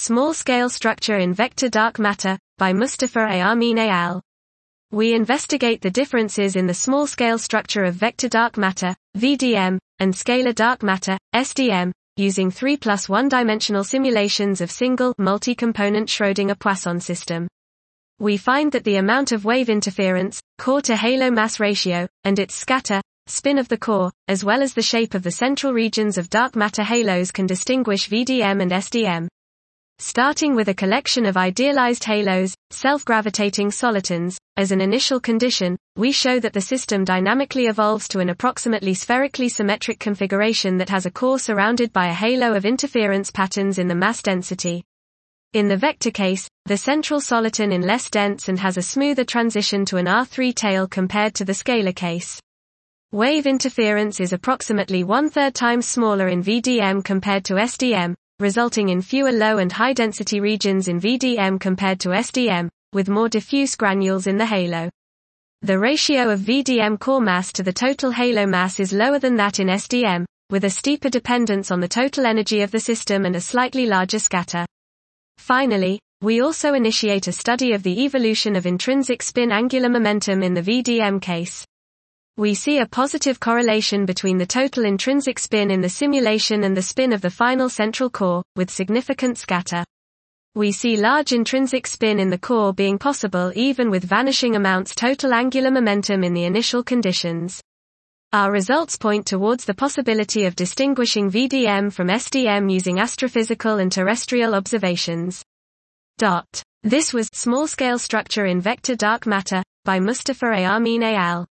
Small-scale structure in vector dark matter, by Mustafa A. Amin al. We investigate the differences in the small-scale structure of vector dark matter, VDM, and scalar dark matter, SDM, using 3 plus 1-dimensional simulations of single, multi-component Schrödinger-Poisson system. We find that the amount of wave interference, core-to-halo mass ratio, and its scatter, spin of the core, as well as the shape of the central regions of dark matter halos can distinguish VDM and SDM. Starting with a collection of idealized halos, self-gravitating solitons, as an initial condition, we show that the system dynamically evolves to an approximately spherically symmetric configuration that has a core surrounded by a halo of interference patterns in the mass density. In the vector case, the central soliton is less dense and has a smoother transition to an R3 tail compared to the scalar case. Wave interference is approximately 1/3 times smaller in VDM compared to SDM, resulting in fewer low and high density regions in VDM compared to SDM, with more diffuse granules in the halo. The ratio of VDM core mass to the total halo mass is lower than that in SDM, with a steeper dependence on the total energy of the system and a slightly larger scatter. Finally, we also initiate a study of the evolution of intrinsic spin angular momentum in the VDM case. We see a positive correlation between the total intrinsic spin in the simulation and the spin of the final central core, with significant scatter. We see large intrinsic spin in the core being possible even with vanishing amounts total angular momentum in the initial conditions. Our results point towards the possibility of distinguishing VDM from SDM using astrophysical and terrestrial observations. This was Small-Scale Structure in Vector Dark Matter, by Mustafa A. Amin al.